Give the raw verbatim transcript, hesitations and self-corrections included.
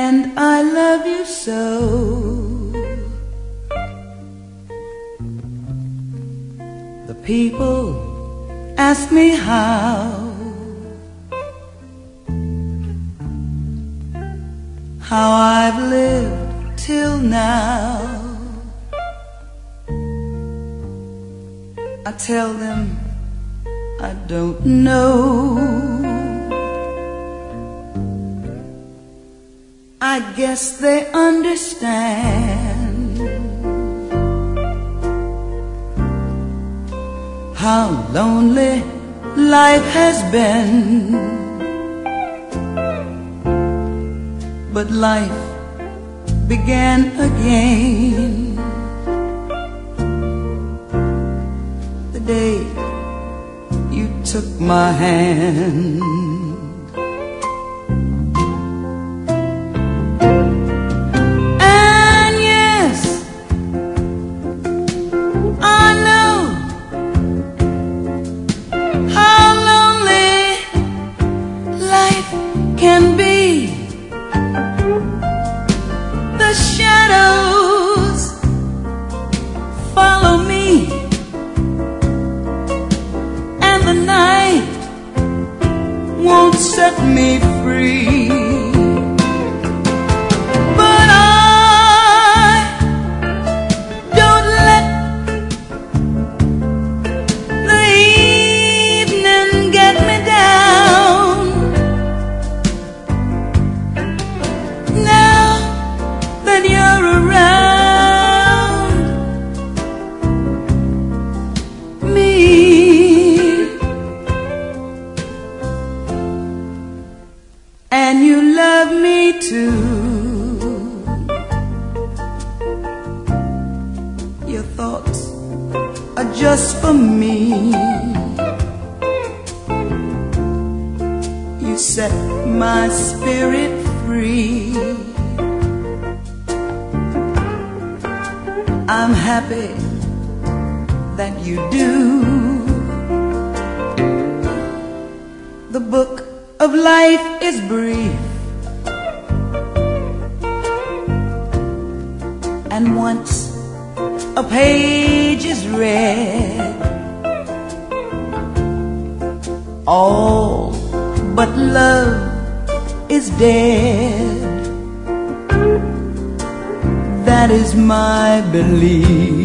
and I love you so. The people ask me how, how I've lived till now. I tell them I don't know. I guess they understand how lonely life has been. But life began again the day you took my hand. And yes, I know how lonely life can be. The shadows follow me, and the night won't set me free. But I don't let the evening get me down. Now that you're around me, and you love me too. Your thoughts are just for me. You set my spirit free. I'm happy that you do. The book of life is brief, and once a page is read, all but love is dead. That is my belief.